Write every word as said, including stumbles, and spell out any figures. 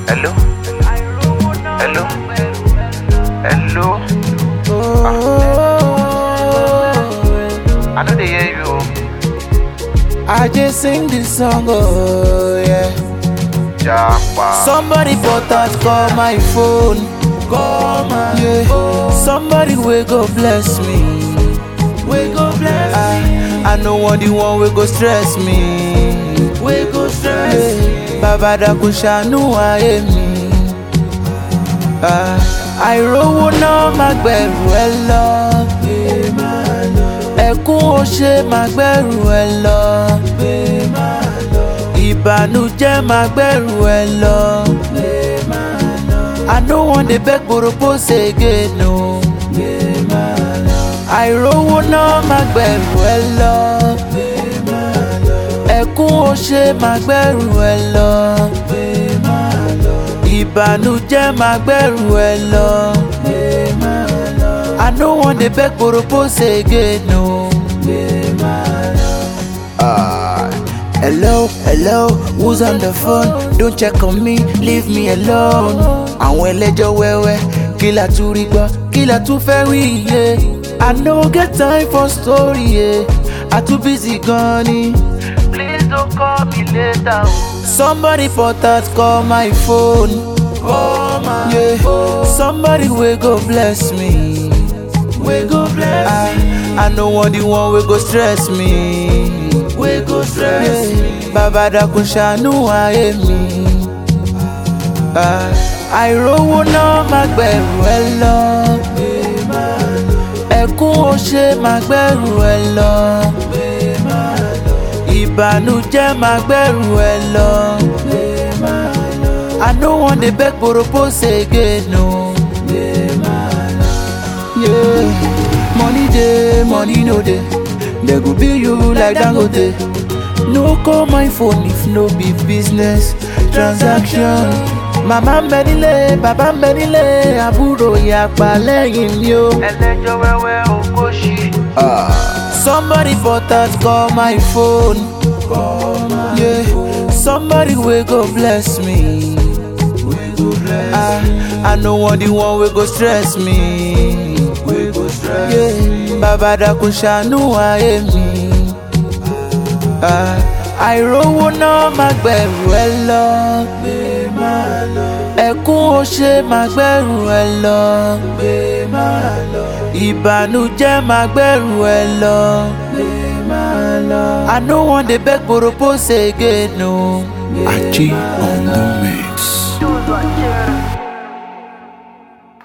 Hello? Hello? Hello? Ah. I know they hear you. I just sing this song, oh yeah. Japa. Somebody for that call my phone. Call my yeah. phone. Somebody will go bless me. We go bless I, me. I know one the one will go stress me. We go stress me. Baba da kushanu aye mi. I roll no magberu elo. Ẹkún ó ṣe máa gbẹ́rù ẹ lọ. Ìbànújẹ́ máa gbẹ́rù ẹ lọ. I no wan dey beg boropose again o. Àìrówó náà máa gbẹ́rù ẹ lọ. Ẹkún ó ṣe máa gbẹ́rù ẹ lọ. Ìbànújẹ́ máa gbẹ́rù ẹ lọ. I no wan dey beg boropose again no. Ah, hello, hello, who's on the phone? Don't check on me, leave me alone. Àwọn ẹlẹ́jọ́ wẹ́wẹ́, kí la tún rí gbọ́, kí la tún fẹ́ wí iye. I no get time for story, yeah. I too busy gan ni. Please don't call me later. Somebody for that call my phone. Call my yeah. phone. Somebody will go bless me. We go bless I, me. I know one the one we go stress me. We go stress yeah. me. Baba da kushanu aye mi. Àìrówó náà máa gbẹ́rù ẹ lọ. Ẹkún ó ṣe máa gbẹ́rù ẹ lọ. Ìbànújẹ́ máa gbẹ́rù ẹ lọ. I no wan dey beg boropose again no. Yeah, money dey, money no dey. They go bill you like Dangote. No call my phone if no be business transaction. Mama ń bẹ nílé, bàbá ń bẹ nílé, àbúrò ìyàpá lẹ́yìn mi o. Ẹlẹ́jọ́ wẹ́wẹ́ ogójì. Somebody for that call my phone. Call my yeah. phone. Somebody will go bless me. We go bless I, me. I know one the one will go stress me. We go stress yeah. me. Baba da kushanu aye mi. Àìrówó náà máa gbẹ́rù ẹ lọ. Ẹkún ó ṣe máa gbẹ́rù ẹ lọ. Ìbànújẹ́ máa gbẹ́rù ẹ lọ. I no wan dey beg boropose again no. Achi on the mix.